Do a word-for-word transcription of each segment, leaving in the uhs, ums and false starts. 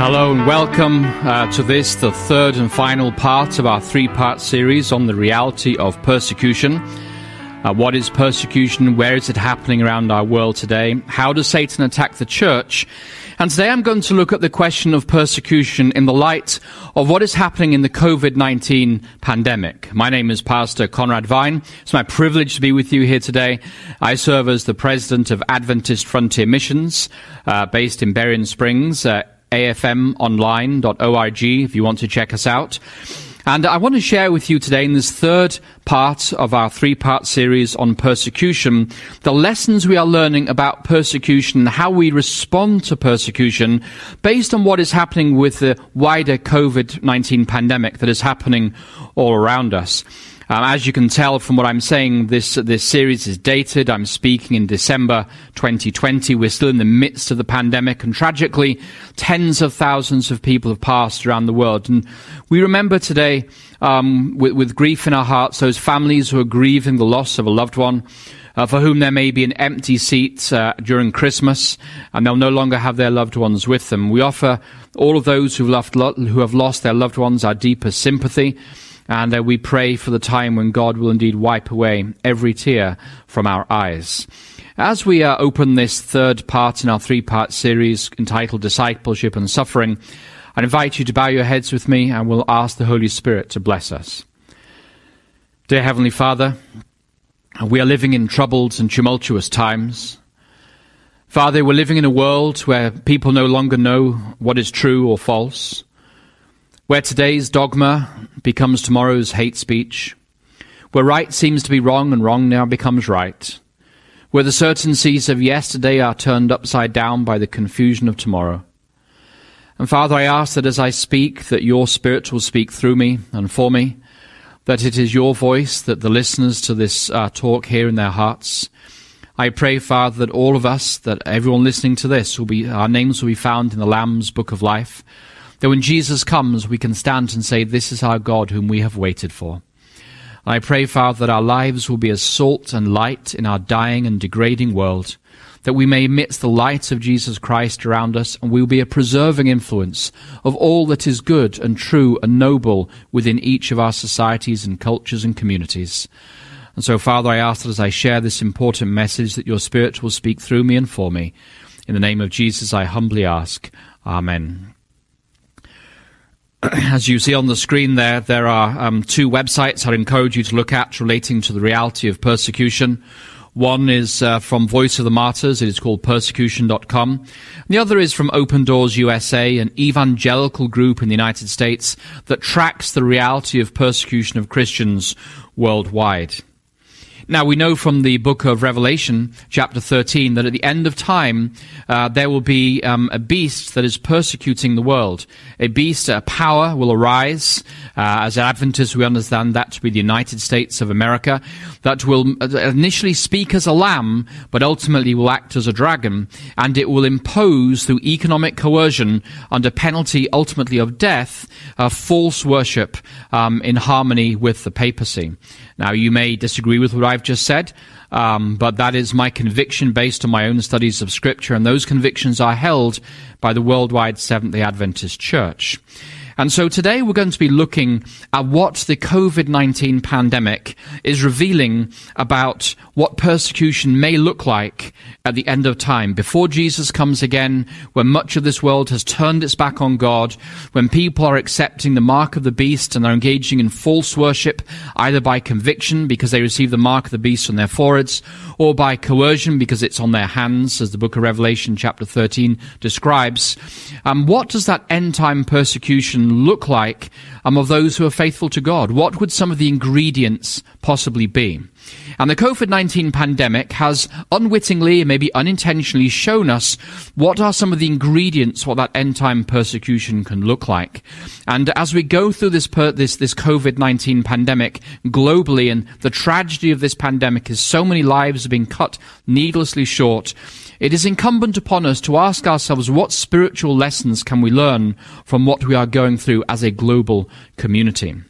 Hello and welcome uh, to this, the third and final part of our three-part series on the reality of persecution. Uh, what is persecution? Where is it happening around our world today? How does Satan attack the church? And today I'm going to look at the question of persecution in the light of what is happening in the covid nineteen pandemic. My name is Pastor Conrad Vine. It's my privilege to be with you here today. I serve as the president of Adventist Frontier Missions, uh, based in Berrien Springs, uh, a f m online dot org if you want to check us out. And I want to share with you today in this third part of our three-part series on persecution, the lessons we are learning about persecution, how we respond to persecution based on what is happening with the wider covid nineteen pandemic that is happening all around us. Um, as you can tell from what I'm saying, this this series is dated. I'm speaking in December twenty twenty. We're still in the midst of the pandemic, and tragically, tens of thousands of people have passed around the world. And we remember today, um, with, with grief in our hearts, those families who are grieving the loss of a loved one, uh, for whom there may be an empty seat uh, during Christmas, and they'll no longer have their loved ones with them. We offer all of those who have, loved, who have lost their loved ones our deepest sympathy. And uh, we pray for the time when God will indeed wipe away every tear from our eyes. As we uh, open this third part in our three-part series entitled Discipleship and Suffering, I invite you to bow your heads with me, and we'll ask the Holy Spirit to bless us. Dear Heavenly Father, we are living in troubled and tumultuous times. Father, we're living in a world where people no longer know what is true or false, where today's dogma becomes tomorrow's hate speech, where right seems to be wrong and wrong now becomes right, where the certainties of yesterday are turned upside down by the confusion of tomorrow. And Father, I ask that as I speak, that your Spirit will speak through me and for me, that it is your voice that the listeners to this uh, talk hear in their hearts. I pray, Father, that all of us, that everyone listening to this, will be our names will be found in the Lamb's Book of Life, that when Jesus comes, we can stand and say, this is our God whom we have waited for. And I pray, Father, that our lives will be as salt and light in our dying and degrading world, that we may emit the light of Jesus Christ around us, and we will be a preserving influence of all that is good and true and noble within each of our societies and cultures and communities. And so, Father, I ask that as I share this important message, that your Spirit will speak through me and for me. In the name of Jesus, I humbly ask. Amen. As you see on the screen there, there are um, two websites I'd encourage you to look at relating to the reality of persecution. One is uh, from Voice of the Martyrs. It is called persecution dot com. The other is from Open Doors U S A, an evangelical group in the United States that tracks the reality of persecution of Christians worldwide. Now, we know from the book of Revelation, chapter thirteen, that at the end of time, uh, there will be um, a beast that is persecuting the world. A beast, a power will arise. Uh, as Adventists, we understand that to be the United States of America, that will initially speak as a lamb, but ultimately will act as a dragon, and it will impose, through economic coercion, under penalty ultimately of death, uh, false worship um, in harmony with the papacy. Now, you may disagree with what I've just said, um, but that is my conviction based on my own studies of Scripture, and those convictions are held by the worldwide Seventh-day Adventist Church. And so today we're going to be looking at what the covid nineteen pandemic is revealing about what persecution may look like at the end of time, before Jesus comes again, when much of this world has turned its back on God, when people are accepting the mark of the beast and are engaging in false worship, either by conviction because they receive the mark of the beast on their foreheads, or by coercion because it's on their hands, as the book of Revelation chapter thirteen describes. Um, what does that end-time persecution look like um, of those who are faithful to God? What would some of the ingredients possibly be? And the covid nineteen pandemic has unwittingly, maybe unintentionally, shown us what are some of the ingredients, what that end-time persecution can look like. And as we go through this per, this this covid nineteen pandemic globally, and the tragedy of this pandemic is so many lives are being cut needlessly short, it is incumbent upon us to ask ourselves, what spiritual lessons can we learn from what we are going through as a global community?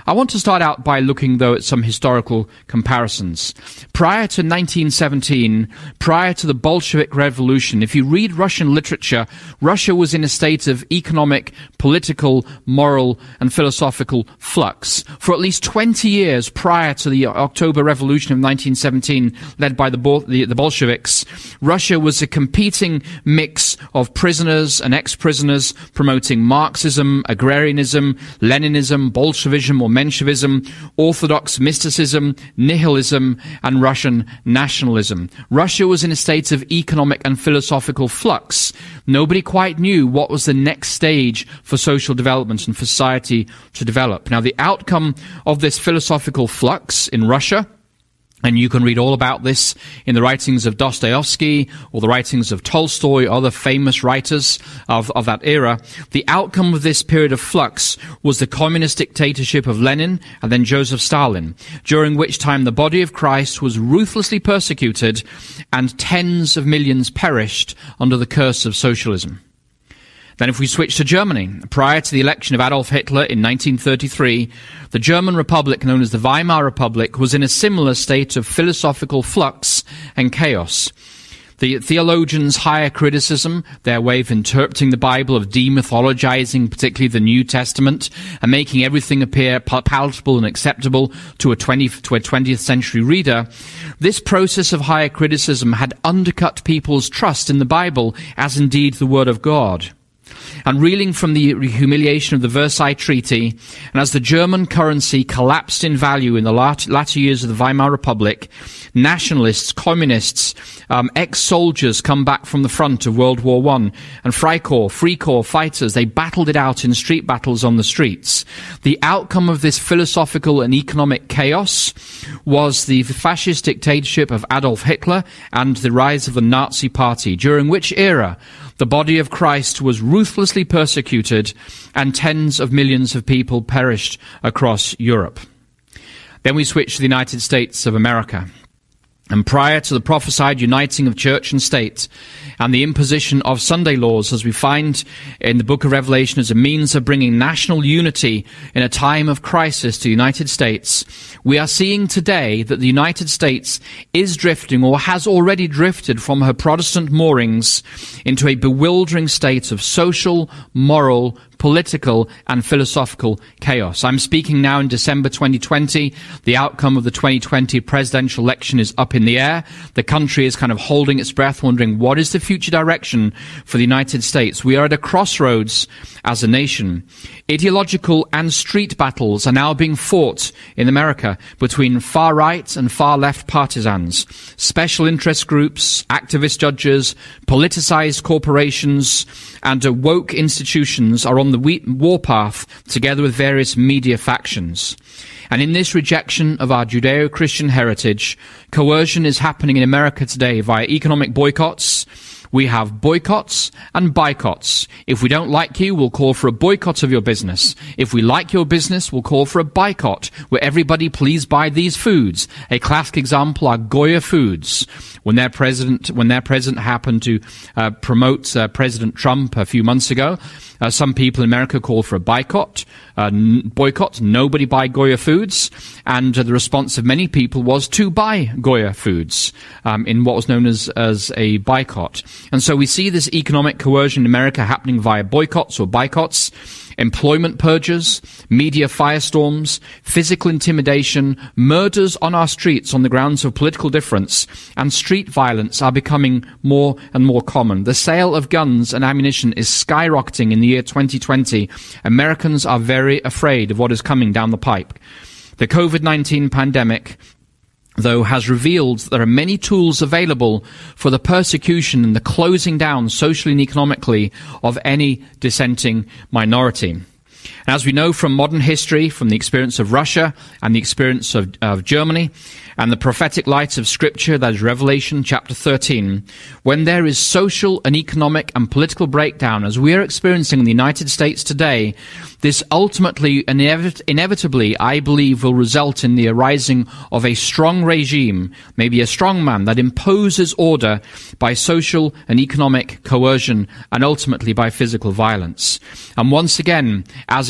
I want to start out by looking, though, at some historical comparisons. Prior to nineteen seventeen, prior to the Bolshevik Revolution, if you read Russian literature, Russia was in a state of economic, political, moral, and philosophical flux. For at least twenty years prior to the October Revolution of nineteen seventeen, led by the, Bol- the, the Bolsheviks, Russia was a competing mix of prisoners and ex-prisoners promoting Marxism, agrarianism, Leninism, Bolshevism or Menshevism, orthodox mysticism, nihilism, and Russian nationalism. Russia was in a state of economic and philosophical flux. Nobody quite knew what was the next stage for social development and for society to develop. Now, the outcome of this philosophical flux in Russia, and you can read all about this in the writings of Dostoevsky or the writings of Tolstoy, other famous writers of, of that era. The outcome of this period of flux was the communist dictatorship of Lenin and then Joseph Stalin, during which time the body of Christ was ruthlessly persecuted and tens of millions perished under the curse of socialism. Then if we switch to Germany, prior to the election of Adolf Hitler in nineteen thirty-three, the German Republic, known as the Weimar Republic, was in a similar state of philosophical flux and chaos. The theologians' higher criticism, their way of interpreting the Bible, of demythologizing particularly the New Testament, and making everything appear palatable and acceptable to a twentieth, to a twentieth century reader, this process of higher criticism had undercut people's trust in the Bible as indeed the Word of God. And reeling from the humiliation of the Versailles Treaty, and as the German currency collapsed in value in the latter years of the Weimar Republic, nationalists, communists, um, ex-soldiers come back from the front of World War One, and Freikorps, Freikorps fighters, they battled it out in street battles on the streets. The outcome of this philosophical and economic chaos was the fascist dictatorship of Adolf Hitler and the rise of the Nazi Party, during which era the body of Christ was ruthlessly persecuted and tens of millions of people perished across Europe. Then we switch to the United States of America. And prior to the prophesied uniting of church and state and the imposition of Sunday laws, as we find in the book of Revelation as a means of bringing national unity in a time of crisis to the United States, we are seeing today that the United States is drifting or has already drifted from her Protestant moorings into a bewildering state of social, moral, political and philosophical chaos. I'm speaking now in December twenty twenty. The outcome of the twenty twenty presidential election is up in the air. The country is kind of holding its breath, wondering what is the future direction for the United States. We are at a crossroads as a nation. Ideological and street battles are now being fought in America between far-right and far-left partisans, special interest groups, activist judges, politicized corporations, and uh, woke institutions are on the warpath together with various media factions. And in this rejection of our Judeo-Christian heritage, coercion is happening in America today via economic boycotts. We have boycotts and boycotts. If we don't like you, we'll call for a boycott of your business. If we like your business, we'll call for a boycott, where everybody please buy these foods. A classic example are Goya Foods. When their president, when their president happened to uh, promote uh, President Trump a few months ago, uh, some people in America called for a boycott. Uh, n- boycott, nobody buy Goya Foods, and uh, the response of many people was to buy Goya Foods um, in what was known as, as a boycott. And so we see this economic coercion in America happening via boycotts or boycotts, employment purges, media firestorms, physical intimidation, murders on our streets on the grounds of political difference, and street violence are becoming more and more common. The sale of guns and ammunition is skyrocketing in the year twenty twenty. Americans are very afraid of what is coming down the pipe. The COVID nineteen pandemic, though, has revealed that there are many tools available for the persecution and the closing down socially and economically of any dissenting minority. And as we know from modern history, from the experience of Russia and the experience of, of Germany, and the prophetic light of Scripture, that is Revelation chapter thirteen, when there is social and economic and political breakdown, as we are experiencing in the United States today, this ultimately and inevit- inevitably, I believe, will result in the arising of a strong regime, maybe a strong man, that imposes order by social and economic coercion and ultimately by physical violence. And once again, as in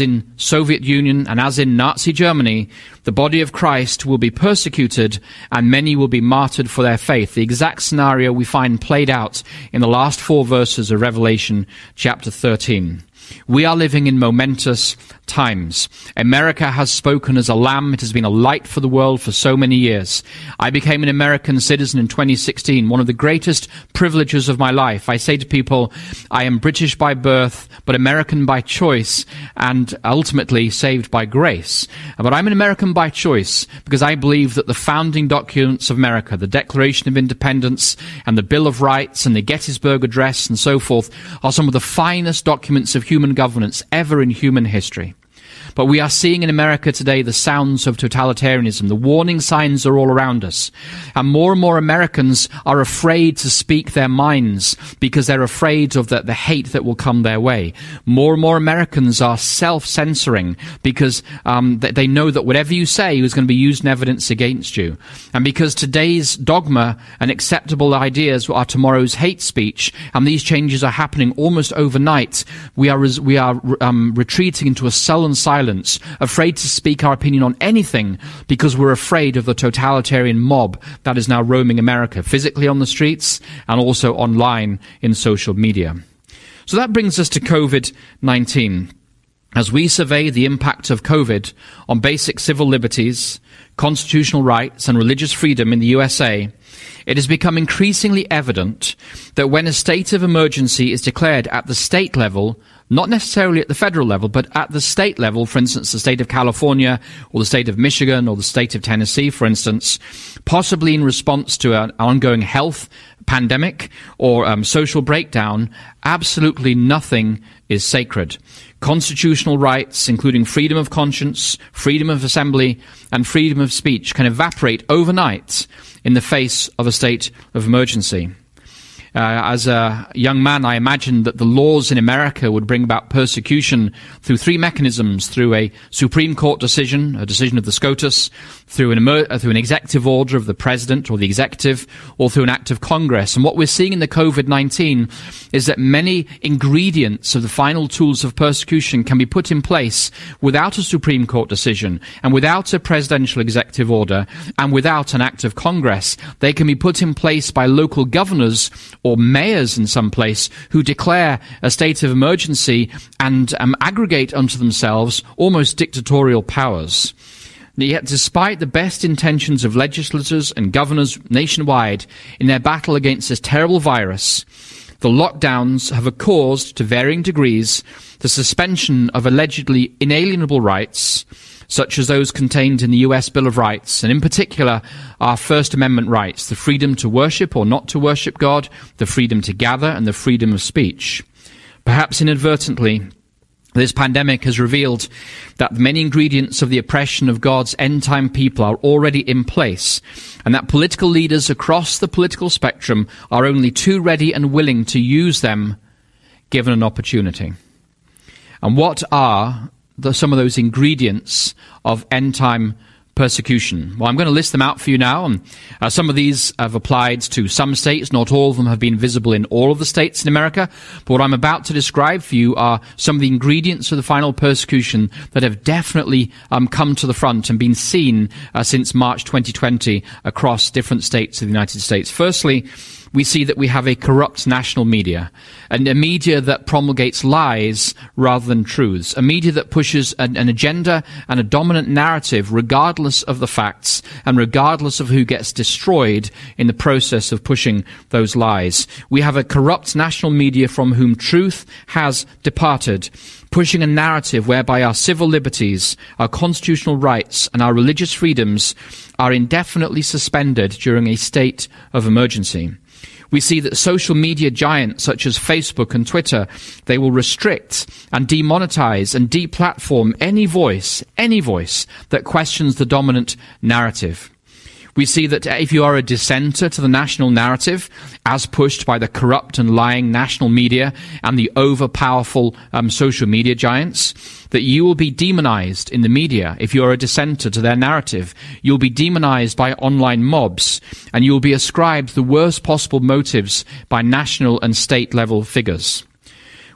in Soviet Union and as in Nazi Germany, the body of Christ will be persecuted and many will be martyred for their faith. The exact scenario we find played out in the last four verses of Revelation chapter thirteen. We are living in momentous times. America has spoken as a lamb. It has been a light for the world for so many years. I became an American citizen in twenty sixteen, one of the greatest privileges of my life. I say to people, I am British by birth, but American by choice, and ultimately saved by grace. But I'm an American by choice because I believe that the founding documents of America, the Declaration of Independence and the Bill of Rights and the Gettysburg Address and so forth, are some of the finest documents of human governance ever in human history. But we are seeing in America today the sounds of totalitarianism. The warning signs are all around us. And more and more Americans are afraid to speak their minds because they're afraid of the, the hate that will come their way. More and more Americans are self-censoring because um, they, they know that whatever you say is going to be used in evidence against you. And because today's dogma and acceptable ideas are tomorrow's hate speech, and these changes are happening almost overnight, we are, res- we are um, retreating into a sullen silence, afraid to speak our opinion on anything because we're afraid of the totalitarian mob that is now roaming America, physically on the streets and also online in social media. So that brings us to COVID nineteen. As we survey the impact of COVID on basic civil liberties, constitutional rights and religious freedom in the U S A, it has become increasingly evident that when a state of emergency is declared at the state level, not necessarily at the federal level, but at the state level, for instance, the state of California or the state of Michigan or the state of Tennessee, for instance, possibly in response to an ongoing health pandemic or um, social breakdown, absolutely nothing is sacred. Constitutional rights, including freedom of conscience, freedom of assembly, and freedom of speech, can evaporate overnight in the face of a state of emergency. Uh, as a young man, I imagined that the laws in America would bring about persecution through three mechanisms: through a Supreme Court decision, a decision of the SCOTUS, through an, emer- uh, through an executive order of the president or the executive, or through an act of Congress. And what we're seeing in the COVID nineteen is that many ingredients of the final tools of persecution can be put in place without a Supreme Court decision and without a presidential executive order and without an act of Congress. They can be put in place by local governors or mayors in some place who declare a state of emergency and um, aggregate unto themselves almost dictatorial powers. Yet, despite the best intentions of legislators and governors nationwide in their battle against this terrible virus, the lockdowns have caused, to varying degrees, the suspension of allegedly inalienable rights, such as those contained in the U S Bill of Rights, and in particular our First Amendment rights, the freedom to worship or not to worship God, the freedom to gather, and the freedom of speech. Perhaps inadvertently, this pandemic has revealed that many ingredients of the oppression of God's end-time people are already in place, and that political leaders across the political spectrum are only too ready and willing to use them given an opportunity. And what are the, some of those ingredients of end-time persecution? Well, I'm going to list them out for you now. And uh, some of these have applied to some states. Not all of them have been visible in all of the states in America. But what I'm about to describe for you are some of the ingredients of the final persecution that have definitely um, come to the front and been seen uh, since March twenty twenty across different states of the United States. Firstly, we see that we have a corrupt national media, and a media that promulgates lies rather than truths, a media that pushes an, an agenda and a dominant narrative regardless of the facts and regardless of who gets destroyed in the process of pushing those lies. We have a corrupt national media from whom truth has departed, pushing a narrative whereby our civil liberties, our constitutional rights, and our religious freedoms are indefinitely suspended during a state of emergency. We see that social media giants such as Facebook and Twitter, they will restrict and demonetize and deplatform any voice, any voice that questions the dominant narrative. We see that if you are a dissenter to the national narrative, as pushed by the corrupt and lying national media and the overpowerful um, social media giants, that you will be demonized in the media if you are a dissenter to their narrative. You'll be demonized by online mobs, and you'll be ascribed the worst possible motives by national and state-level figures.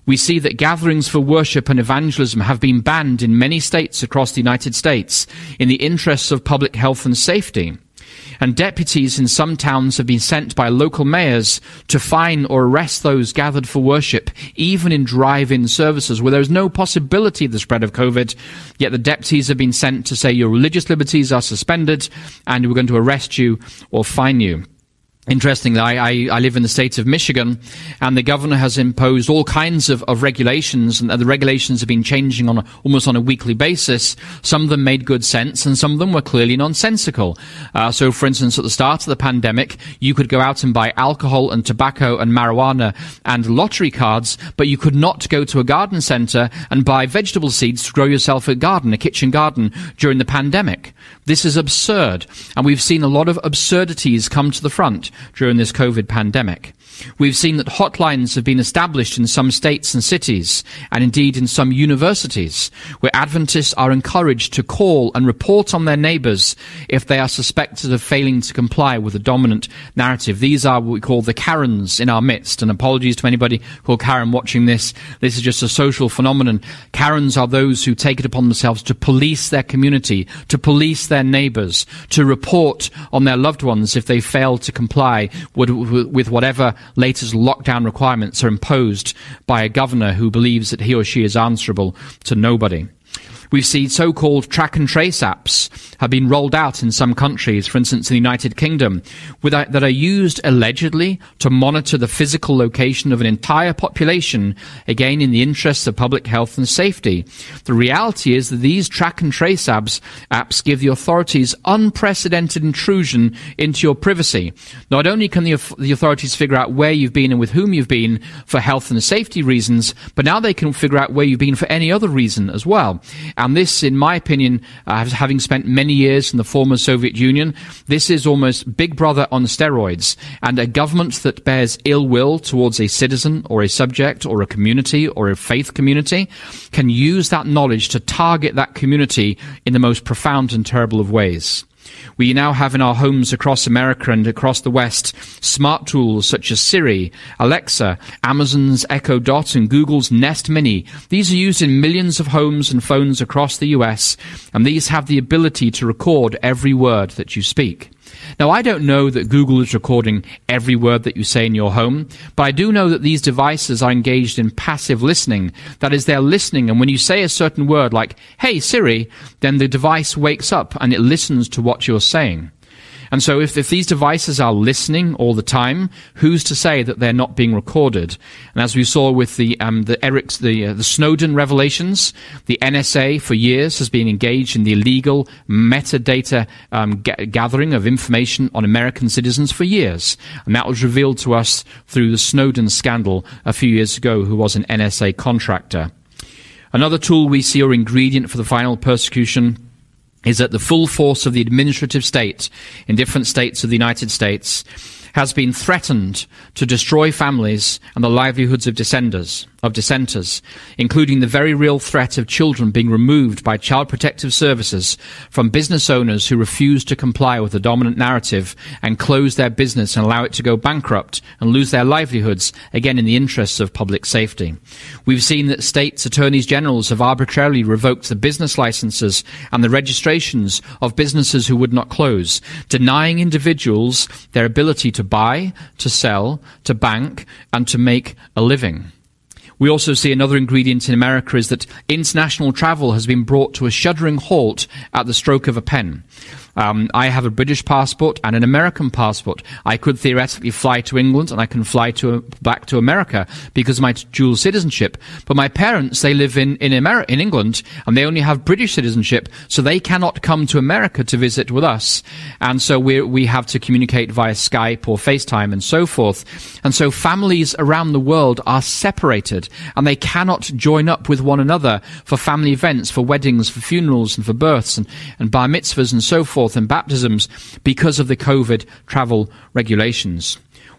We see that gatherings for worship and evangelism have been banned in many states across the United States in the interests of public health and safety. And deputies in some towns have been sent by local mayors to fine or arrest those gathered for worship, even in drive-in services where there is no possibility of the spread of COVID, yet the deputies have been sent to say your religious liberties are suspended and we're going to arrest you or fine you. Interestingly, I, I, I live in the state of Michigan, and the governor has imposed all kinds of, of regulations, and the regulations have been changing on a, almost on a weekly basis. Some of them made good sense, and some of them were clearly nonsensical. Uh, so, for instance, at the start of the pandemic, you could go out and buy alcohol and tobacco and marijuana and lottery cards, but you could not go to a garden centre and buy vegetable seeds to grow yourself a garden, a kitchen garden, during the pandemic. This is absurd, and we've seen a lot of absurdities come to the front during this COVID pandemic. We've seen that hotlines have been established in some states and cities, and indeed in some universities, where Adventists are encouraged to call and report on their neighbours if they are suspected of failing to comply with the dominant narrative. These are what we call the Karens in our midst, and apologies to anybody called Karen watching this. This is just a social phenomenon. Karens are those who take it upon themselves to police their community, to police their neighbours, to report on their loved ones if they fail to comply with, with whatever latest lockdown requirements are imposed by a governor who believes that he or she is answerable to nobody. We've seen so-called track and trace apps have been rolled out in some countries, for instance in the United Kingdom, without, that are used allegedly to monitor the physical location of an entire population, again in the interests of public health and safety. The reality is that these track and trace apps, apps give the authorities unprecedented intrusion into your privacy. Not only can the, the authorities figure out where you've been and with whom you've been for health and safety reasons, but now they can figure out where you've been for any other reason as well. And this, in my opinion, uh, having spent many years in the former Soviet Union, this is almost Big Brother on steroids. And a government that bears ill will towards a citizen or a subject or a community or a faith community can use that knowledge to target that community in the most profound and terrible of ways. We now have in our homes across America and across the West smart tools such as Siri, Alexa, Amazon's Echo Dot and Google's Nest Mini. These are used in millions of homes and phones across the U S, and these have the ability to record every word that you speak. Now, I don't know that Google is recording every word that you say in your home, but I do know that these devices are engaged in passive listening. That is, they're listening, and when you say a certain word like, "Hey, Siri," then the device wakes up and it listens to what you're saying. And so if, if these devices are listening all the time, who's to say that they're not being recorded? And as we saw with the um, the Erics, the uh, the Snowden revelations, the N S A for years has been engaged in the illegal metadata um, g- gathering of information on American citizens for years. And that was revealed to us through the Snowden scandal a few years ago, who was an N S A contractor. Another tool we see, or ingredient for the final persecution, is that the full force of the administrative state in different states of the United States has been threatened to destroy families and the livelihoods of dissenters, of dissenters, including the very real threat of children being removed by child protective services from business owners who refuse to comply with the dominant narrative and close their business and allow it to go bankrupt and lose their livelihoods, again in the interests of public safety. We've seen that states' attorneys generals have arbitrarily revoked the business licenses and the registrations of businesses who would not close, denying individuals their ability to buy, to sell, to bank, and to make a living. We also see another ingredient in America is that international travel has been brought to a shuddering halt at the stroke of a pen. Um, I have a British passport and an American passport. I could theoretically fly to England and I can fly to back to America because of my dual citizenship. But my parents, they live in in, Ameri- in England, and they only have British citizenship, so they cannot come to America to visit with us. And so we we have to communicate via Skype or FaceTime and so forth. And so families around the world are separated, and they cannot join up with one another for family events, for weddings, for funerals, and for births, and, and bar mitzvahs and so forth, and baptisms, because of the COVID travel regulations.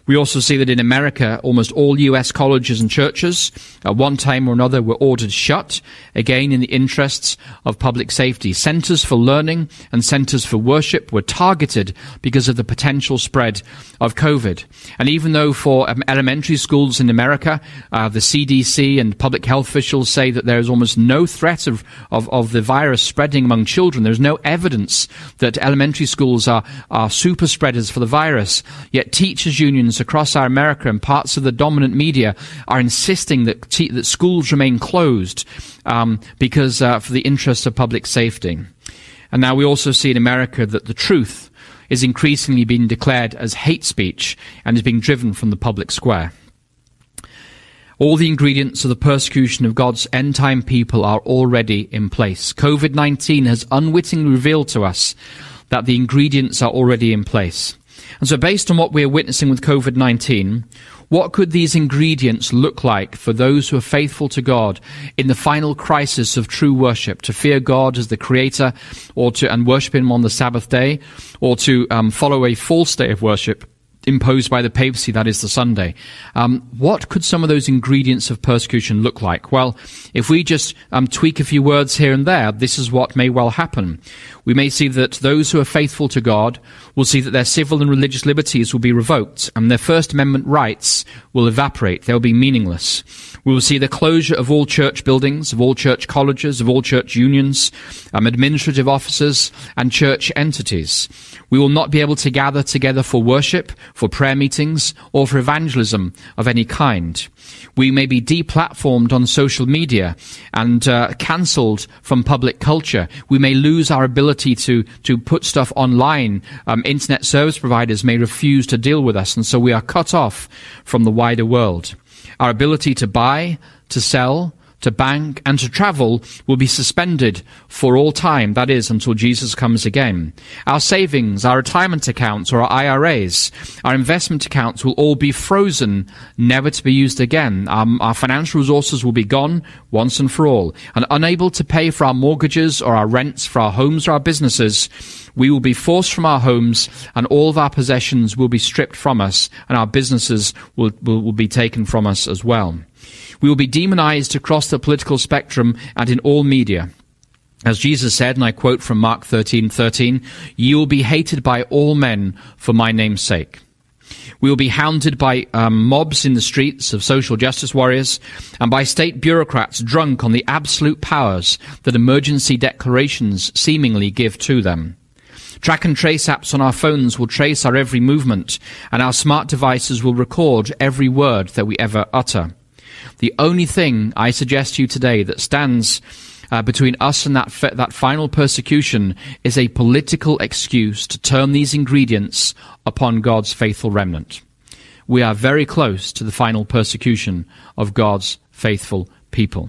We also see that in America, almost all U S colleges and churches, at one time or another, were ordered shut, again in the interests of public safety. Centers for learning and centers for worship were targeted because of the potential spread of COVID. And even though for um, elementary schools in America, uh, the C D C and public health officials say that there is almost no threat of, of, of the virus spreading among children, there's no evidence that elementary schools are, are super spreaders for the virus. Yet teachers' unions across our America and parts of the dominant media are insisting that te- that schools remain closed um, because uh, for the interests of public safety. And now we also see in America that the truth is increasingly being declared as hate speech and is being driven from the public square. All the ingredients of the persecution of God's end-time people are already in place. COVID nineteen has unwittingly revealed to us that the ingredients are already in place. And so based on what we are witnessing with COVID nineteen, what could these ingredients look like for those who are faithful to God in the final crisis of true worship, to fear God as the Creator, or to and worship Him on the Sabbath day, or to um, follow a false day of worship imposed by the papacy, that is the Sunday? Um, what could some of those ingredients of persecution look like? Well, if we just um, tweak a few words here and there, this is what may well happen. We may see that those who are faithful to God will see that their civil and religious liberties will be revoked, and their First Amendment rights will evaporate. They'll be meaningless. We will see the closure of all church buildings, of all church colleges, of all church unions, um, administrative offices, and church entities. We will not be able to gather together for worship, for prayer meetings, or for evangelism of any kind. We may be deplatformed on social media and uh, cancelled from public culture. We may lose our ability to, to put stuff online. Um, internet service providers may refuse to deal with us, and so we are cut off from the wider world. Our ability to buy, to sell, to bank, and to travel will be suspended for all time, that is, until Jesus comes again. Our savings, our retirement accounts, or our I R As, our investment accounts will all be frozen, never to be used again. Um, our financial resources will be gone once and for all. And unable to pay for our mortgages or our rents for our homes or our businesses, we will be forced from our homes, and all of our possessions will be stripped from us, and our businesses will, will, will be taken from us as well. We will be demonized across the political spectrum and in all media. As Jesus said, and I quote from Mark thirteen thirteen, "You will be hated by all men for my name's sake." We will be hounded by um, mobs in the streets of social justice warriors and by state bureaucrats drunk on the absolute powers that emergency declarations seemingly give to them. Track and trace apps on our phones will trace our every movement, and our smart devices will record every word that we ever utter. The only thing I suggest to you today that stands uh, between us and that f- that final persecution is a political excuse to turn these ingredients upon God's faithful remnant. We are very close to the final persecution of God's faithful people.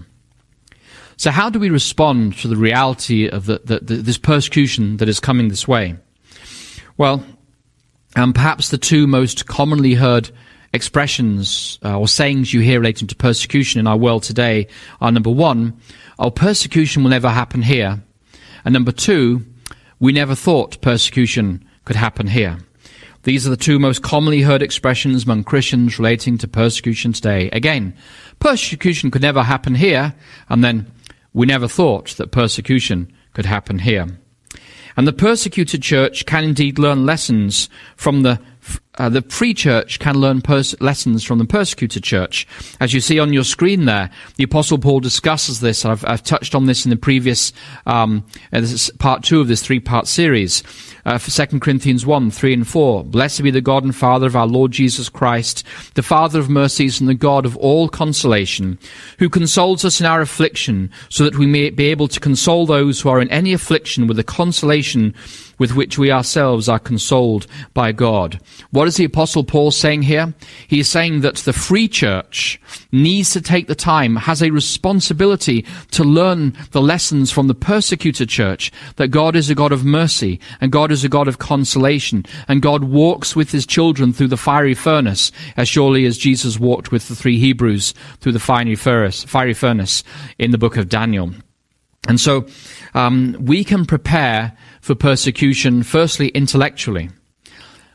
So how do we respond to the reality of the, the, the, this persecution that is coming this way? Well, um, perhaps the two most commonly heard expressions uh, or sayings you hear relating to persecution in our world today are, number one, oh, persecution will never happen here. And number two, we never thought persecution could happen here. These are the two most commonly heard expressions among Christians relating to persecution today. Again, persecution could never happen here, and then we never thought that persecution could happen here. And the persecuted church can indeed learn lessons from the Uh, the free church can learn pers- lessons from the persecuted church. As you see on your screen there, the Apostle Paul discusses this. I've, I've touched on this in the previous, um, uh, this is part two of this three-part series. Uh, for Second Corinthians one, three and four. Blessed be the God and Father of our Lord Jesus Christ, the Father of mercies and the God of all consolation, who consoles us in our affliction, so that we may be able to console those who are in any affliction with the consolation with which we ourselves are consoled by God. What is the Apostle Paul saying here? He is saying that the free church needs to take the time, has a responsibility to learn the lessons from the persecuted church, that God is a God of mercy, and God is a God of consolation, and God walks with his children through the fiery furnace, as surely as Jesus walked with the three Hebrews through the fiery furnace, fiery furnace in the book of Daniel. And so um, we can prepare for persecution, firstly, intellectually.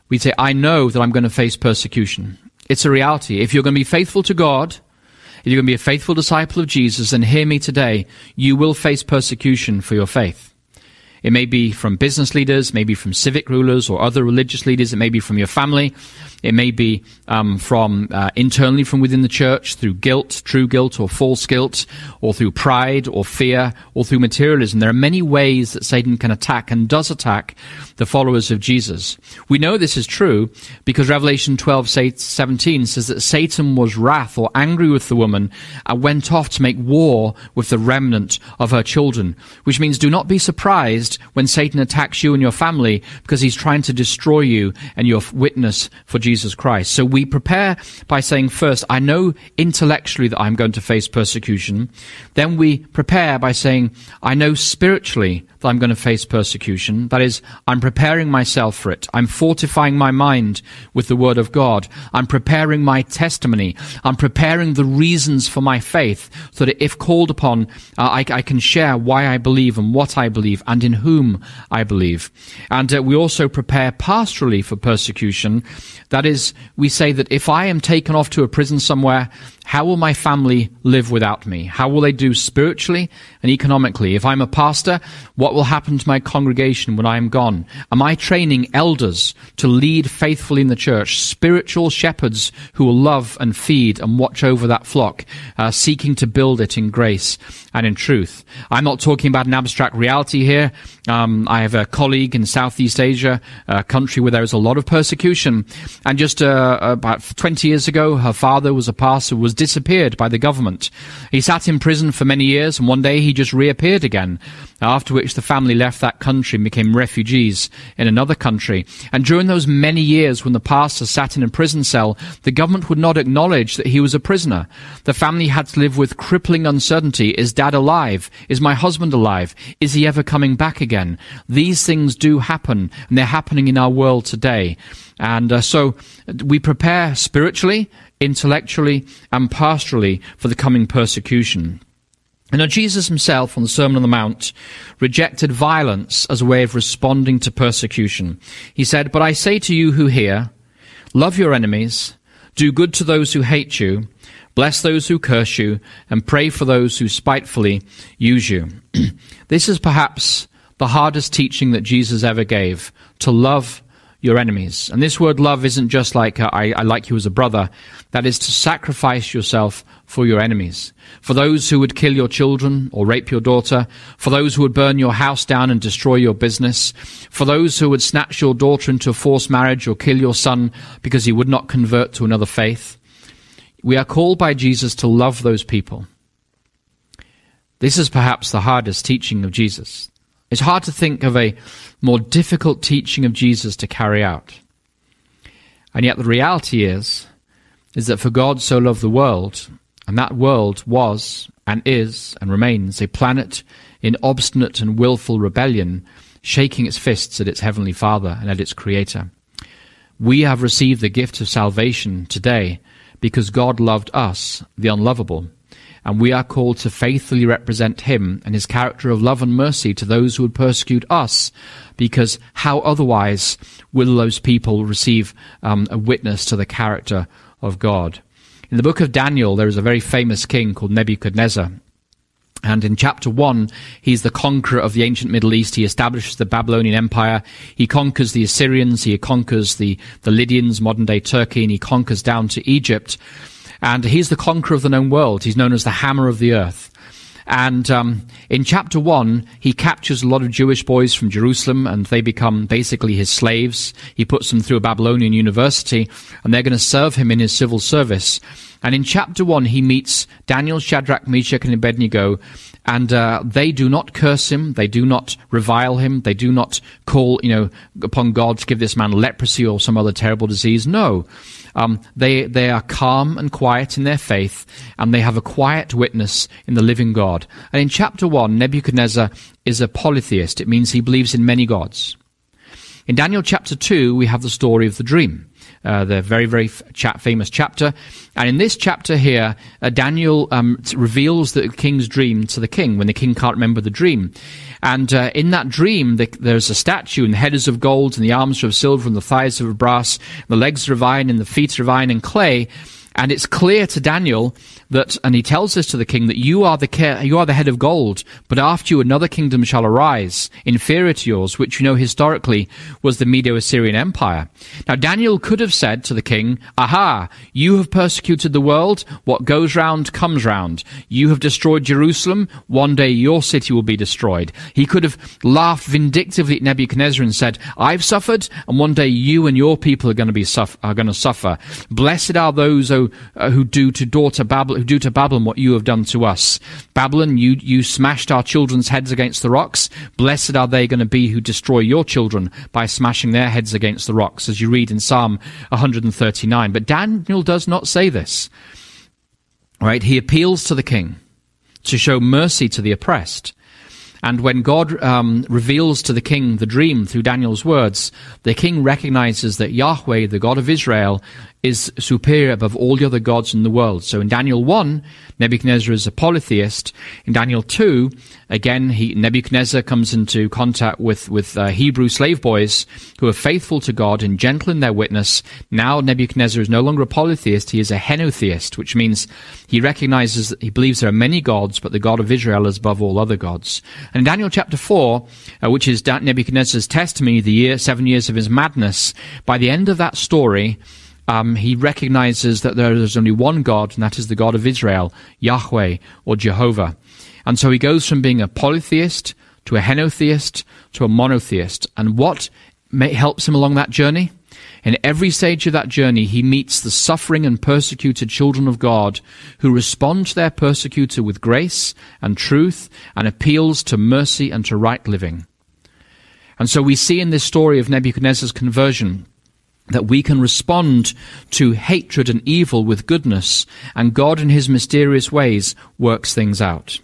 we say, I know that I'm going to face persecution. It's a reality. If you're going to be faithful to God, if you're going to be a faithful disciple of Jesus, then hear me today, you will face persecution for your faith. It may be from business leaders, maybe from civic rulers or other religious leaders. It may be from your family. It may be um, from uh, internally from within the church through guilt, true guilt or false guilt, or through pride or fear, or through materialism. There are many ways that Satan can attack and does attack the followers of Jesus. We know this is true because Revelation twelve seventeen says that Satan was wrath or angry with the woman and went off to make war with the remnant of her children, which means do not be surprised when Satan attacks you and your family because he's trying to destroy you and your witness for Jesus. Jesus Christ. So we prepare by saying first, I know intellectually that I'm going to face persecution. Then we prepare by saying, I know spiritually that I'm going to face persecution. That is, I'm preparing myself for it. I'm fortifying my mind with the Word of God. I'm preparing my testimony. I'm preparing the reasons for my faith so that if called upon, uh, I, I can share why I believe and what I believe and in whom I believe. And uh, we also prepare pastorally for persecution. That is, we say that if I am taken off to a prison somewhere, how will my family live without me? How will they do spiritually and economically? If I'm a pastor, what will happen to my congregation when I am gone? Am I training elders to lead faithfully in the church, spiritual shepherds who will love and feed and watch over that flock, uh, seeking to build it in grace and in truth? I'm not talking about an abstract reality here. Um, I have a colleague in Southeast Asia, a country where there is a lot of persecution. And just uh, about twenty years ago, her father was a pastor who was disappeared by the government. He sat in prison for many years, and one day he just reappeared again, after which the family left that country and became refugees in another country. And during those many years when the pastor sat in a prison cell, the government would not acknowledge that he was a prisoner. The family had to live with crippling uncertainty. Is dad alive? Is my husband alive? Is he ever coming back again? These things do happen, and they're happening in our world today. And uh, so we prepare spiritually, intellectually, and pastorally for the coming persecution. And now Jesus himself on the Sermon on the Mount rejected violence as a way of responding to persecution. He said, "But I say to you who hear, love your enemies, do good to those who hate you, bless those who curse you, and pray for those who spitefully use you." This is perhaps the hardest teaching that Jesus ever gave, to love your enemies. And this word love isn't just like, uh, I, I like you as a brother. That is to sacrifice yourself for your enemies. For those who would kill your children or rape your daughter. For those who would burn your house down and destroy your business. For those who would snatch your daughter into a forced marriage or kill your son because he would not convert to another faith. We are called by Jesus to love those people. This is perhaps the hardest teaching of Jesus. It's hard to think of a more difficult teaching of Jesus to carry out. And yet the reality is, is that for God so loved the world, and that world was and is and remains a planet in obstinate and willful rebellion, shaking its fists at its heavenly Father and at its Creator. We have received the gift of salvation today because God loved us, the unlovable. And we are called to faithfully represent him and his character of love and mercy to those who would persecute us, because how otherwise will those people receive um, a witness to the character of God? In the book of Daniel, there is a very famous king called Nebuchadnezzar. And in chapter one, he's the conqueror of the ancient Middle East. He establishes the Babylonian Empire. He conquers the Assyrians. He conquers the, the Lydians, modern-day Turkey, and he conquers down to Egypt. And he's the conqueror of the known world. He's known as the hammer of the earth. And um, in chapter one, he captures a lot of Jewish boys from Jerusalem, and they become basically his slaves. He puts them through a Babylonian university, and they're going to serve him in his civil service. And in chapter one, he meets Daniel, Shadrach, Meshach, and Abednego, and uh, they do not curse him, they do not revile him, they do not call, you know, upon God to give this man leprosy or some other terrible disease. No. Um, they they are calm and quiet in their faith, and they have a quiet witness in the living God. And in chapter one, Nebuchadnezzar is a polytheist. It means he believes in many gods. In Daniel chapter two, we have the story of the dream. uh, the very, very f- famous chapter. And in this chapter here, uh, Daniel um, reveals the king's dream to the king when the king can't remember the dream. And uh, in that dream, the, there's a statue, and the head is of gold, and the arms are of silver, and the thighs are of brass, and the legs are of iron, and the feet are of iron and clay. And it's clear to Daniel that, and he tells this to the king, that you are the care, you are the head of gold, but after you another kingdom shall arise, inferior to yours, which you know historically was the Medo-Assyrian Empire. Now Daniel could have said to the king, aha, you have persecuted the world, what goes round comes round. You have destroyed Jerusalem, one day your city will be destroyed. He could have laughed vindictively at Nebuchadnezzar and said, I've suffered, and one day you and your people are going to be suffer, are going to suffer. Blessed are those oh, uh, who do to daughter Babylon, who do to Babylon what you have done to us. Babylon, you, you smashed our children's heads against the rocks. Blessed are they going to be who destroy your children by smashing their heads against the rocks, as you read in Psalm one thirty-nine. But Daniel does not say this. Right? He appeals to the king to show mercy to the oppressed. And when God um, reveals to the king the dream through Daniel's words, the king recognizes that Yahweh, the God of Israel, is superior above all the other gods in the world. So in Daniel one, Nebuchadnezzar is a polytheist. In Daniel two, again, he, Nebuchadnezzar comes into contact with, with uh, Hebrew slave boys who are faithful to God and gentle in their witness. Now Nebuchadnezzar is no longer a polytheist, he is a henotheist, which means he recognizes that he believes there are many gods, but the God of Israel is above all other gods. And in Daniel chapter four, uh, which is Nebuchadnezzar's testimony, the year, seven years of his madness, by the end of that story, Um, he recognizes that there is only one God, and that is the God of Israel, Yahweh, or Jehovah. And so he goes from being a polytheist to a henotheist to a monotheist. And what may, helps him along that journey? In every stage of that journey, he meets the suffering and persecuted children of God who respond to their persecutor with grace and truth and appeals to mercy and to right living. And so we see in this story of Nebuchadnezzar's conversion that we can respond to hatred and evil with goodness, and God in his mysterious ways works things out.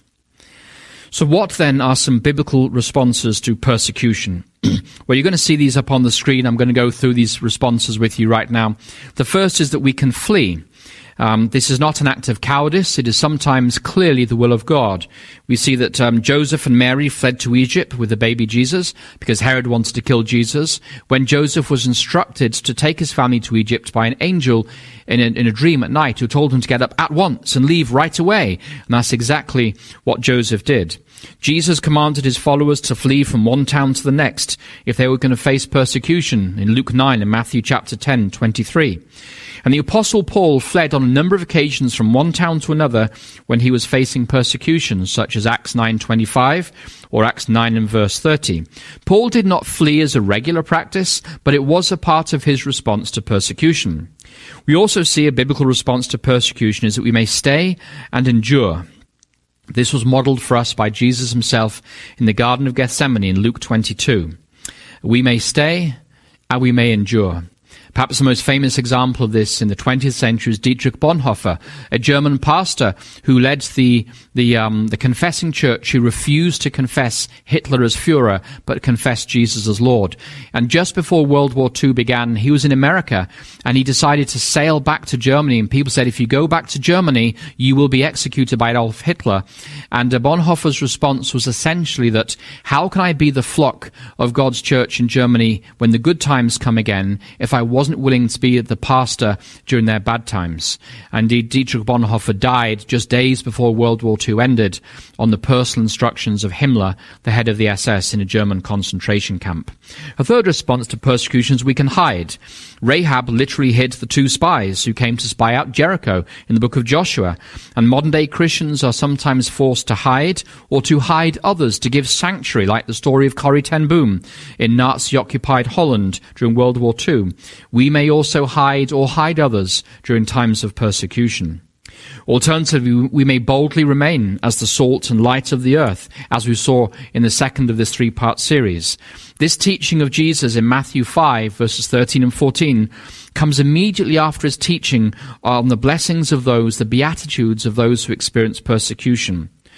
So what then are some biblical responses to persecution? Well, you're going to see these up on the screen. I'm going to go through these responses with you right now. The first is that we can flee. Um, this is not an act of cowardice. It is sometimes clearly the will of God. We see that um, Joseph and Mary fled to Egypt with the baby Jesus because Herod wanted to kill Jesus. When Joseph was instructed to take his family to Egypt by an angel in a, in a dream at night who told him to get up at once and leave right away. And that's exactly what Joseph did. Jesus commanded his followers to flee from one town to the next if they were going to face persecution in Luke nine and Matthew chapter ten, twenty-three. And the Apostle Paul fled on a number of occasions from one town to another when he was facing persecution, such as Acts nine twenty-five or Acts nine and verse thirty. Paul did not flee as a regular practice, but it was a part of his response to persecution. We also see a biblical response to persecution is that we may stay and endure. This was modeled for us by Jesus himself in the Garden of Gethsemane in Luke twenty-two. We may stay and we may endure. Perhaps the most famous example of this in the twentieth century is Dietrich Bonhoeffer, a German pastor who led the the um, the confessing church who refused to confess Hitler as Führer, but confessed Jesus as Lord. And just before World War Two began, he was in America, and he decided to sail back to Germany. And people said, if you go back to Germany, you will be executed by Adolf Hitler. And uh, Bonhoeffer's response was essentially that, how can I be the flock of God's church in Germany when the good times come again, if I wasn't willing to be the pastor during their bad times? Indeed, Dietrich Bonhoeffer died just days before World War Two ended on the personal instructions of Himmler, the head of the S S in a German concentration camp. A third response to persecution is we can hide. Rahab literally hid the two spies who came to spy out Jericho in the book of Joshua. And modern-day Christians are sometimes forced to hide or to hide others to give sanctuary, like the story of Corrie ten Boom in Nazi-occupied Holland during World War Two. We may also hide or hide others during times of persecution. Alternatively, we may boldly remain as the salt and light of the earth, as we saw in the second of this three-part series. This teaching of Jesus in Matthew five, verses thirteen and fourteen, comes immediately after his teaching on the blessings of those, the beatitudes of those who experience persecution.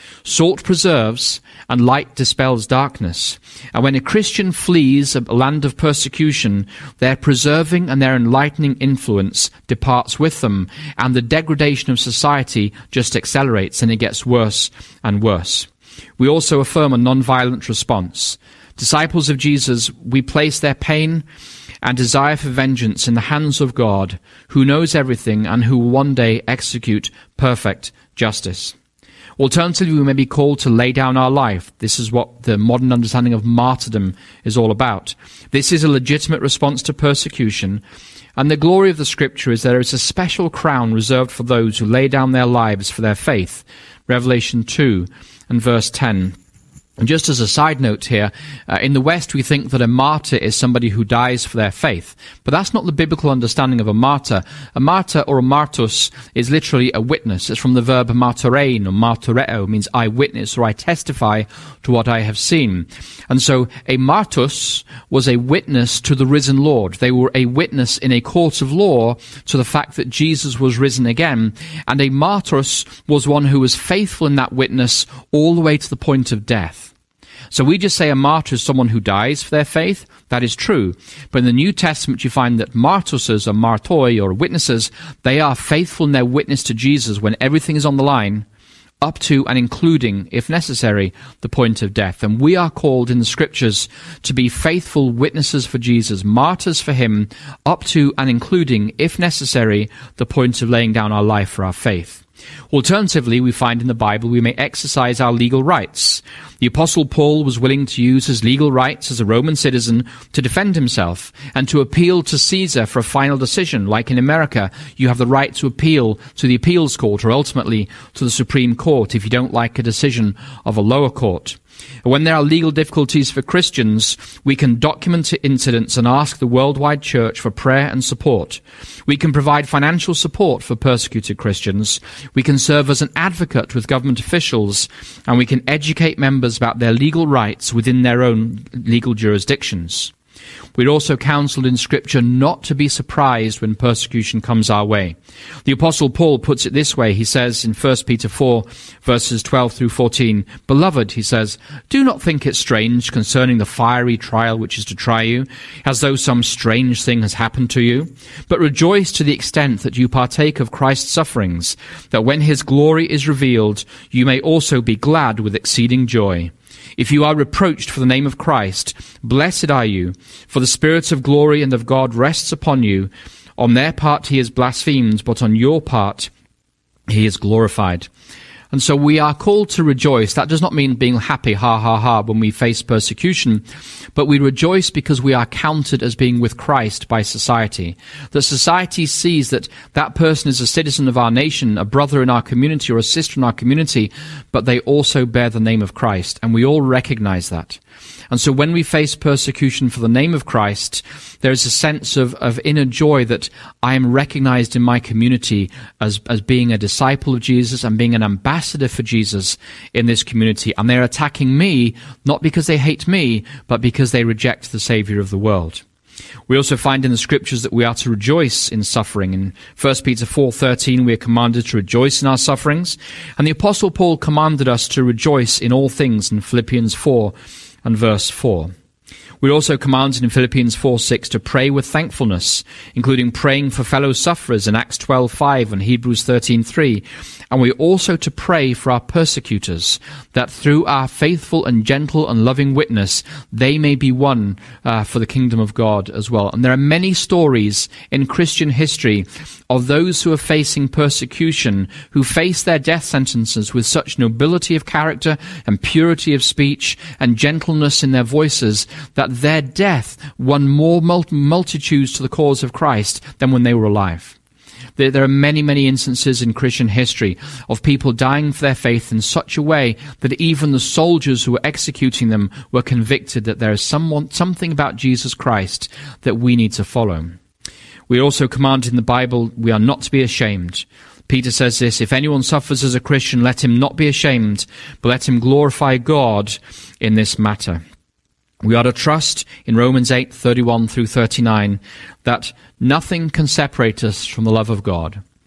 Salt preserves, and light dispels darkness. And when a Christian flees a land of persecution, their preserving and their enlightening influence departs with them, and the degradation of society just accelerates, and it gets worse and worse. We also affirm a non-violent response. Disciples of Jesus, we place their pain and desire for vengeance in the hands of God, who knows everything and who will one day execute perfect justice. Alternatively, we may be called to lay down our life. This is what the modern understanding of martyrdom is all about. This is a legitimate response to persecution, and the glory of the Scripture is there is a special crown reserved for those who lay down their lives for their faith. Revelation two and verse ten. And just as a side note here, uh, in the West we think that a martyr is somebody who dies for their faith. But that's not the biblical understanding of a martyr. A martyr or a martus is literally a witness. It's from the verb martyrein or martyreo, means I witness or I testify to what I have seen. And so a martus was a witness to the risen Lord. They were a witness in a court of law to the fact that Jesus was risen again. And a martyrs was one who was faithful in that witness all the way to the point of death. So we just say a martyr is someone who dies for their faith. That is true. But in the New Testament, you find that martyrs or martoi or witnesses, they are faithful in their witness to Jesus when everything is on the line, up to and including, if necessary, the point of death. And we are called in the Scriptures to be faithful witnesses for Jesus, martyrs for him, up to and including, if necessary, the point of laying down our life for our faith. Alternatively, we find in the Bible we may exercise our legal rights. The Apostle Paul was willing to use his legal rights as a Roman citizen to defend himself and to appeal to Caesar for a final decision. Like in America, you have the right to appeal to the appeals court or ultimately to the Supreme Court if you don't like a decision of a lower court. When there are legal difficulties for Christians, we can document incidents and ask the worldwide church for prayer and support. We can provide financial support for persecuted Christians. We can serve as an advocate with government officials, and we can educate members about their legal rights within their own legal jurisdictions. We're also counseled in Scripture not to be surprised when persecution comes our way. The Apostle Paul puts it this way. He says in First Peter four, verses twelve through fourteen, "Beloved," he says, "do not think it strange concerning the fiery trial which is to try you, as though some strange thing has happened to you. But rejoice to the extent that you partake of Christ's sufferings, that when his glory is revealed, you may also be glad with exceeding joy. If you are reproached for the name of Christ, blessed are you, for the Spirit of glory and of God rests upon you. On their part he is blasphemed, but on your part he is glorified." And so we are called to rejoice. That does not mean being happy, ha, ha, ha, when we face persecution, but we rejoice because we are counted as being with Christ by society. That society sees that that person is a citizen of our nation, a brother in our community or a sister in our community, but they also bear the name of Christ, and we all recognize that. And so when we face persecution for the name of Christ, there is a sense of, of inner joy that I am recognized in my community as, as being a disciple of Jesus and being an ambassador for Jesus in this community. And they're attacking me, not because they hate me, but because they reject the Savior of the world. We also find in the Scriptures that we are to rejoice in suffering. In First Peter four thirteen, we are commanded to rejoice in our sufferings. And the Apostle Paul commanded us to rejoice in all things in Philippians four and verse four. We're also commanded in Philippians four six to pray with thankfulness, including praying for fellow sufferers in Acts twelve five and Hebrews thirteen three. And we're also to pray for our persecutors, that through our faithful and gentle and loving witness, they may be won uh, for the kingdom of God as well. And there are many stories in Christian history of those who are facing persecution, who face their death sentences with such nobility of character and purity of speech and gentleness in their voices, that their death won more multitudes to the cause of Christ than when they were alive. There are many, many instances in Christian history of people dying for their faith in such a way that even the soldiers who were executing them were convicted that there is someone, something about Jesus Christ that we need to follow. We are also commanded in the Bible, we are not to be ashamed. Peter says this, "If anyone suffers as a Christian, let him not be ashamed, but let him glorify God in this matter." We are to trust in Romans eight thirty-one through thirty-nine that nothing can separate us from the love of God.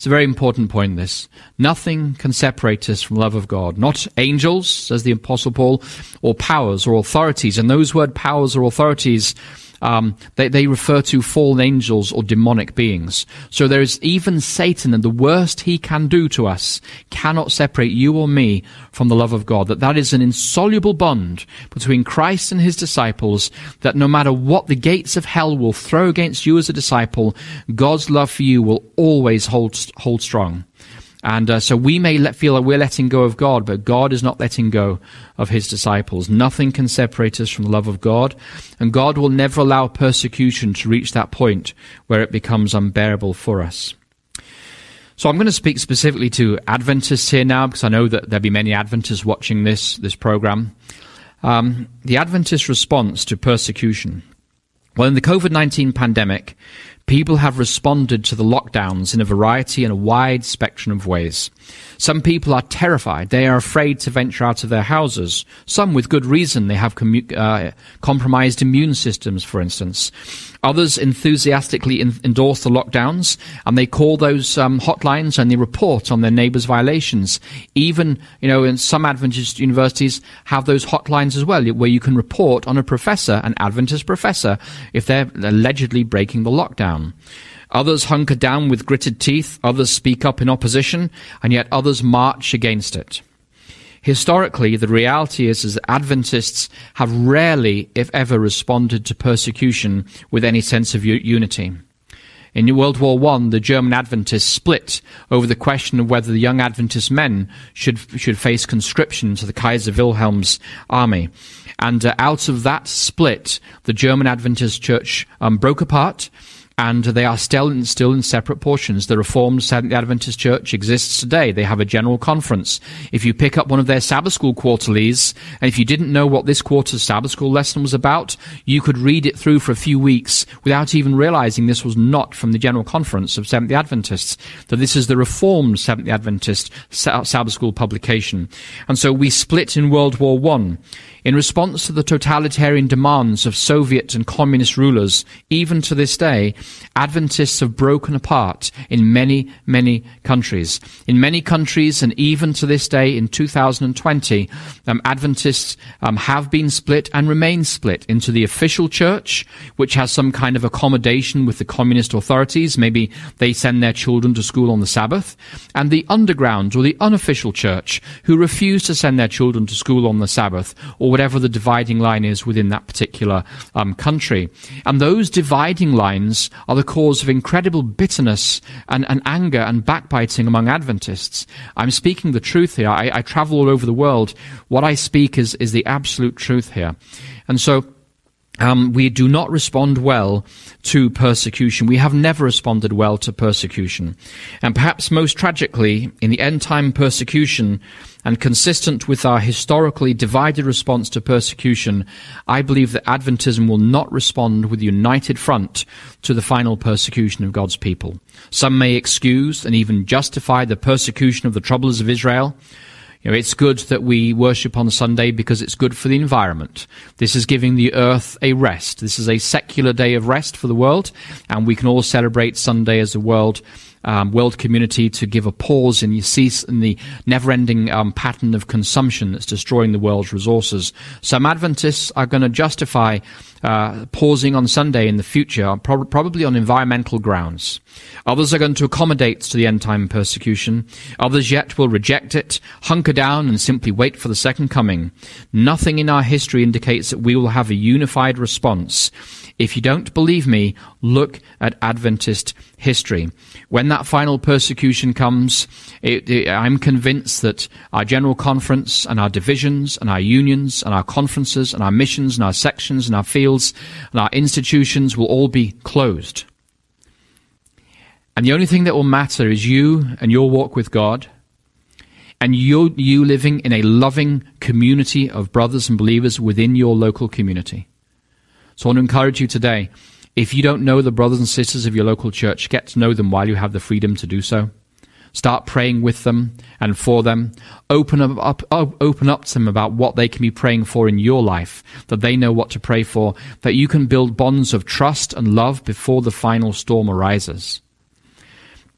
It's a very important point, this. Nothing can separate us from the love of God. Not angels, says the Apostle Paul, or powers or authorities. And those word powers or authorities, um, they, they refer to fallen angels or demonic beings. So there is even Satan, and the worst he can do to us cannot separate you or me from the love of God. That that is an insoluble bond between Christ and his disciples, that no matter what the gates of hell will throw against you as a disciple, God's love for you will always hold hold strong. And uh, so we may let, feel that we're letting go of God, but God is not letting go of his disciples. Nothing can separate us from the love of God, and God will never allow persecution to reach that point where it becomes unbearable for us. So I'm going to speak specifically to Adventists here now, because I know that there'll be many Adventists watching this, this program. Um, the Adventist response to persecution. Well, in the COVID nineteen pandemic, people have responded to the lockdowns in a variety and a wide spectrum of ways. Some people are terrified. They are afraid to venture out of their houses. Some with good reason. They have commu- uh, compromised immune systems, for instance. Others enthusiastically in- endorse the lockdowns, and they call those um, hotlines and they report on their neighbors' violations. Even, you know, in some Adventist universities have those hotlines as well, where you can report on a professor, an Adventist professor, if they're allegedly breaking the lockdown. Others hunker down with gritted teeth, others speak up in opposition, and yet others march against it. Historically, the reality is, is that Adventists have rarely, if ever, responded to persecution with any sense of u- unity. In World War One, the German Adventists split over the question of whether the young Adventist men should should face conscription to the Kaiser Wilhelm's army. And uh, out of that split, the German Adventist Church um, broke apart, and they are still in, still in separate portions. The Reformed Seventh Adventist Church exists today. They have a general conference. If you pick up one of their Sabbath School quarterlies, and if you didn't know what this quarter's Sabbath School lesson was about, you could read it through for a few weeks without even realizing this was not from the General Conference of Seventh Adventists, that this is the Reformed Seventh Adventist Sabbath School publication. And so we split in World War One. In response to the totalitarian demands of Soviet and communist rulers, even to this day, Adventists have broken apart in many, many countries. In many countries, and even to this day in two thousand twenty, um, Adventists um, have been split and remain split into the official church, which has some kind of accommodation with the communist authorities. Maybe they send their children to school on the Sabbath, and the underground or the unofficial church, who refuse to send their children to school on the Sabbath, or whatever the dividing line is within that particular um, country. And those dividing lines are the cause of incredible bitterness and, and anger and backbiting among Adventists. I'm speaking the truth here. I, I travel all over the world. What I speak is, is the absolute truth here. And so Um, we do not respond well to persecution. We have never responded well to persecution. And perhaps most tragically, in the end-time persecution, and consistent with our historically divided response to persecution, I believe that Adventism will not respond with a united front to the final persecution of God's people. Some may excuse and even justify the persecution of the troublers of Israel. You know, it's good that we worship on Sunday because it's good for the environment. This is giving the earth a rest. This is a secular day of rest for the world, and we can all celebrate Sunday as a world um, world community to give a pause and you cease in the never-ending um, pattern of consumption that's destroying the world's resources. Some Adventists are going to justify uh, pausing on Sunday in the future, pro- probably on environmental grounds. Others are going to accommodate to the end-time persecution. Others yet will reject it, hunker down, and simply wait for the second coming. Nothing in our history indicates that we will have a unified response. If you don't believe me, look at Adventist history. When that final persecution comes, it, it, I'm convinced that our General Conference and our divisions and our unions and our conferences and our missions and our sections and our fields and our institutions will all be closed. And the only thing that will matter is you and your walk with God, and you, you living in a loving community of brothers and believers within your local community. So I want to encourage you today, if you don't know the brothers and sisters of your local church, get to know them while you have the freedom to do so. Start praying with them and for them. Open up, up, open up to them about what they can be praying for in your life, that they know what to pray for, that you can build bonds of trust and love before the final storm arises.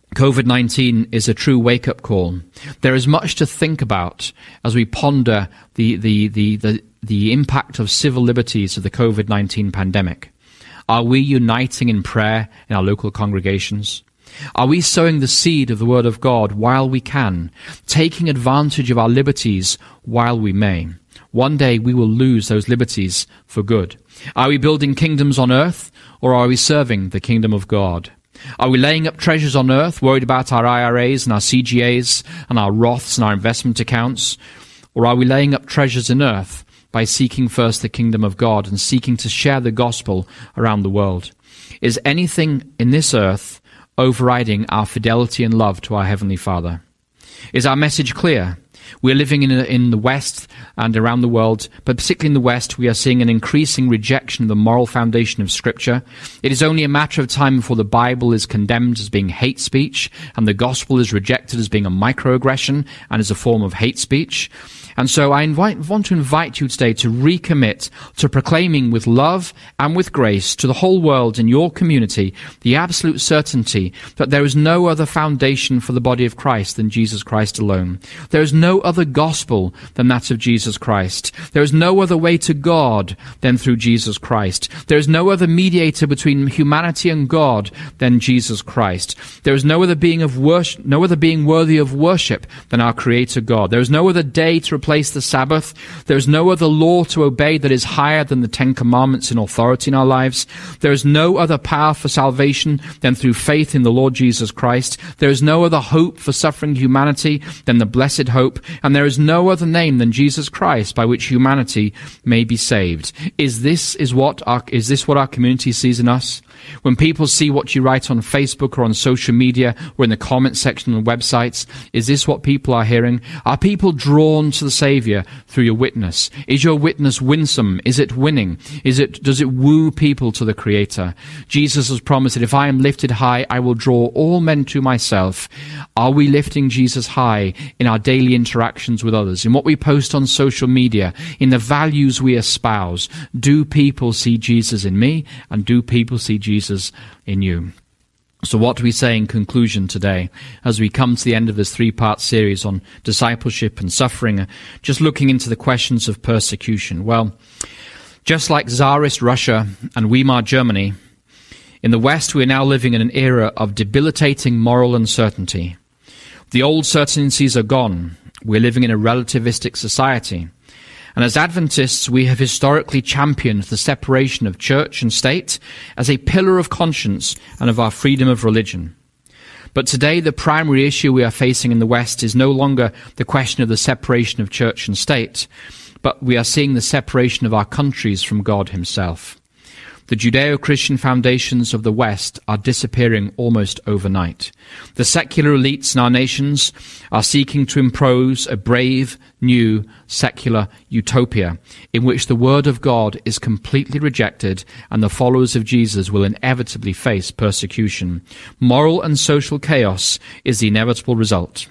COVID nineteen is a true wake-up call. There is much to think about as we ponder the, the, the, the, the impact of civil liberties of the COVID nineteen pandemic. Are we uniting in prayer in our local congregations? Are we sowing the seed of the Word of God while we can, taking advantage of our liberties while we may? One day we will lose those liberties for good. Are we building kingdoms on earth, or are we serving the kingdom of God? Are we laying up treasures on earth, worried about our I R As and our C G As and our Roths and our investment accounts? Or are we laying up treasures in earth by seeking first the kingdom of God and seeking to share the gospel around the world? Is anything in this earth overriding our fidelity and love to our Heavenly Father? Is our message clear? We're living in, a, in the West and around the world, but particularly in the West, we are seeing an increasing rejection of the moral foundation of Scripture. It is only a matter of time before the Bible is condemned as being hate speech, and the gospel is rejected as being a microaggression and as a form of hate speech. And so I invite, want to invite you today to recommit to proclaiming with love and with grace to the whole world in your community the absolute certainty that there is no other foundation for the body of Christ than Jesus Christ alone. There is no other gospel than that of Jesus Christ. There is no other way to God than through Jesus Christ. There is no other mediator between humanity and God than Jesus Christ. There is no other being of worship, no other being worthy of worship than our Creator God. There is no other day to replace the Sabbath. There is no other law to obey that is higher than the Ten Commandments in authority in our lives. There is no other power for salvation than through faith in the Lord Jesus Christ. There is no other hope for suffering humanity than the blessed hope. And there is no other name than Jesus Christ by which humanity may be saved. Is this is what our, is this what our community sees in us? When people see what you write on Facebook or on social media or in the comment section on websites, is this what people are hearing? Are people drawn to the Savior through your witness? Is your witness winsome? Is it winning? Is it, does it woo people to the Creator? Jesus has promised that if I am lifted high, I will draw all men to myself. Are we lifting Jesus high in our daily interactions with others, in what we post on social media, in the values we espouse? Do people see Jesus in me, and do people see Jesus in you? So what do we say in conclusion today as we come to the end of this three-part series on discipleship and suffering, just looking into the questions of persecution? Well, just like Tsarist Russia and Weimar Germany, in the West we are now living in an era of debilitating moral uncertainty. The old certainties are gone. We're living in a relativistic society. And as Adventists, we have historically championed the separation of church and state as a pillar of conscience and of our freedom of religion. But today, the primary issue we are facing in the West is no longer the question of the separation of church and state, but we are seeing the separation of our countries from God Himself. The Judeo-Christian foundations of the West are disappearing almost overnight. The secular elites in our nations are seeking to impose a brave, new, secular utopia in which the Word of God is completely rejected and the followers of Jesus will inevitably face persecution. Moral and social chaos is the inevitable result.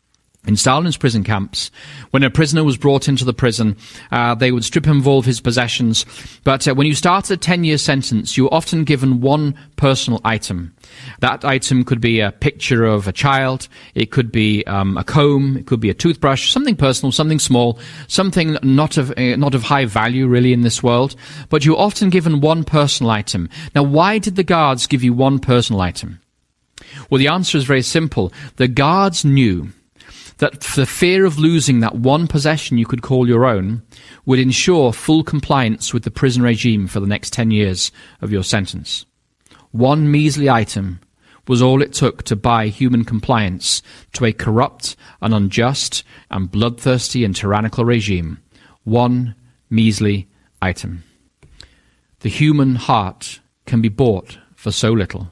In Stalin's prison camps, when a prisoner was brought into the prison, uh, they would strip him of all of his possessions. But uh, when you started a ten-year sentence, you were often given one personal item. That item could be a picture of a child, it could be um, a comb, it could be a toothbrush, something personal, something small, something not of uh, not of high value really in this world. But you were often given one personal item. Now, why did the guards give you one personal item? Well, the answer is very simple. The guards knew that the fear of losing that one possession you could call your own would ensure full compliance with the prison regime for the next ten years of your sentence. One measly item was all it took to buy human compliance to a corrupt and unjust and bloodthirsty and tyrannical regime. One measly item. The human heart can be bought for so little.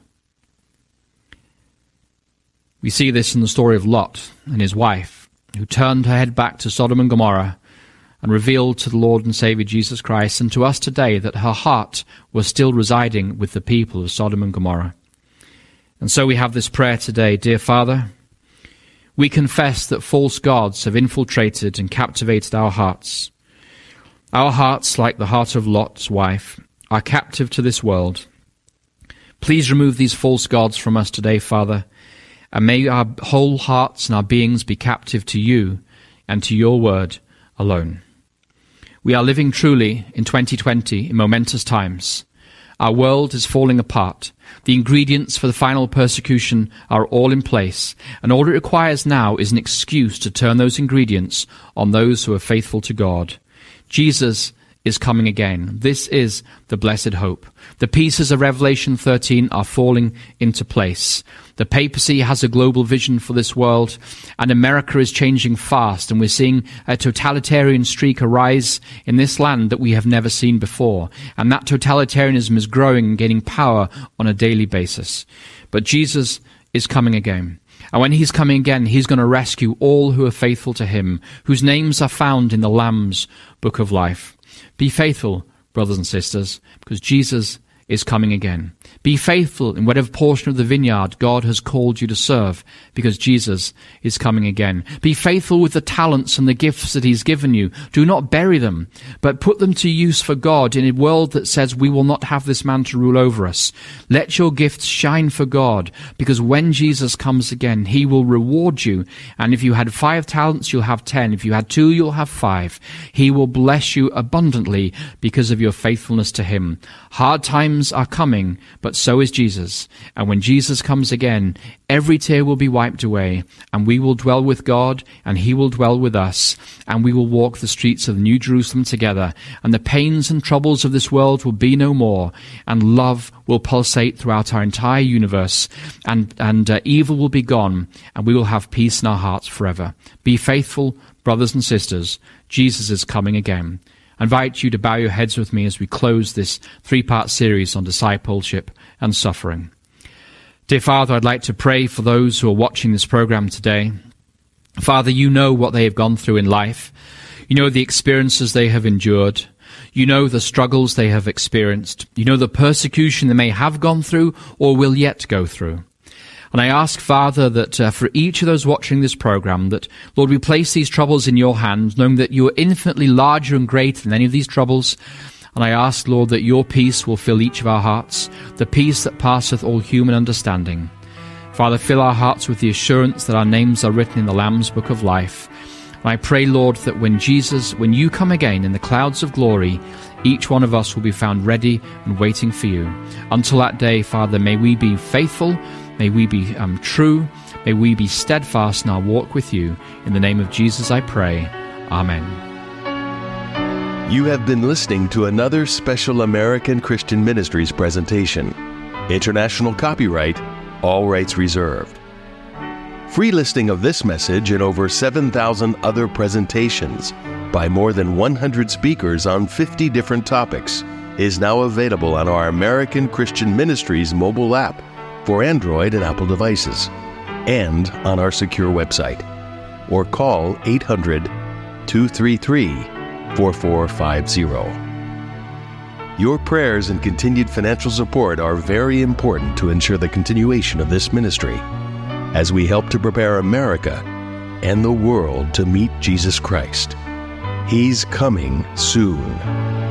We see this in the story of Lot and his wife, who turned her head back to Sodom and Gomorrah and revealed to the Lord and Saviour Jesus Christ and to us today that her heart was still residing with the people of Sodom and Gomorrah. And so we have this prayer today. Dear Father, we confess that false gods have infiltrated and captivated our hearts. Our hearts, like the heart of Lot's wife, are captive to this world. Please remove these false gods from us today, Father, And may our whole hearts and our beings be captive to you and to your word alone. We are living truly in twenty twenty in momentous times. Our world is falling apart. The ingredients for the final persecution are all in place, and all it requires now is an excuse to turn those ingredients on those who are faithful to God. Jesus is coming again. This is the blessed hope. The pieces of Revelation thirteen are falling into place. The papacy has a global vision for this world, and America is changing fast, and we're seeing a totalitarian streak arise in this land that we have never seen before. And that totalitarianism is growing and gaining power on a daily basis. But Jesus is coming again. And when he's coming again, he's going to rescue all who are faithful to him, whose names are found in the Lamb's book of life. Be faithful, brothers and sisters, because Jesus is coming again. Be faithful in whatever portion of the vineyard God has called you to serve, because Jesus is coming again. Be faithful with the talents and the gifts that he's given you. Do not bury them, but put them to use for God in a world that says we will not have this man to rule over us. Let your gifts shine for God, because when Jesus comes again, he will reward you. And if you had five talents, you'll have ten. If you had two, you'll have five. He will bless you abundantly because of your faithfulness to him. Hard times are coming, but so is Jesus. And when Jesus comes again, every tear will be wiped away, and we will dwell with God, and he will dwell with us, and we will walk the streets of the New Jerusalem together, and the pains and troubles of this world will be no more, and love will pulsate throughout our entire universe, and, and uh, evil will be gone, and we will have peace in our hearts forever. Be faithful, brothers and sisters. Jesus is coming again. I invite you to bow your heads with me as we close this three-part series on discipleship and suffering. Dear Father, I'd like to pray for those who are watching this program today. Father, you know what they have gone through in life. You know the experiences they have endured. You know the struggles they have experienced. You know the persecution they may have gone through or will yet go through. And I ask, Father, that uh, for each of those watching this program, that, Lord, we place these troubles in your hands, knowing that you are infinitely larger and greater than any of these troubles. And I ask, Lord, that your peace will fill each of our hearts, the peace that passeth all human understanding. Father, fill our hearts with the assurance that our names are written in the Lamb's book of life. And I pray, Lord, that when Jesus, when you come again in the clouds of glory, each one of us will be found ready and waiting for you. Until that day, Father, may we be faithful. May we be um, true. May we be steadfast in our walk with you. In the name of Jesus I pray. Amen. You have been listening to another special American Christian Ministries presentation. International copyright, all rights reserved. Free listing of this message and over seven thousand other presentations by more than one hundred speakers on fifty different topics is now available on our American Christian Ministries mobile app for Android and Apple devices, and on our secure website. Or call eight hundred, two three three, four four five zero. Your prayers and continued financial support are very important to ensure the continuation of this ministry as we help to prepare America and the world to meet Jesus Christ. He's coming soon.